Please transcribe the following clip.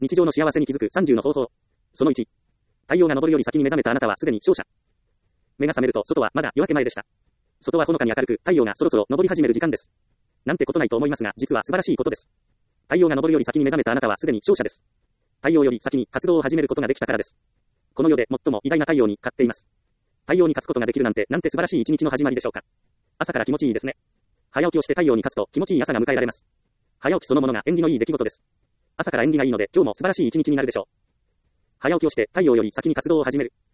日常の幸せに気づく30の方法。その1。太陽が昇るより先に目覚めたあなたはすでに勝者。目が覚めると外はまだ夜明け前でした。外はほのかに明るく、太陽がそろそろ昇り始める時間です。なんてことないと思いますが、実は素晴らしいことです。太陽が昇るより先に目覚めたあなたはすでに勝者です。太陽より先に活動を始めることができたからです。この世で最も偉大な太陽に勝っています。太陽に勝つことができるなんて素晴らしい一日の始まりでしょうか。朝から気持ちいいですね。早起きをして太陽に勝つと気持ちいい朝が迎えられます。早起きそのものが縁起のいい出来事です。朝から縁起がいいので今日も素晴らしい一日になるでしょう。早起きをして太陽より先に活動を始める。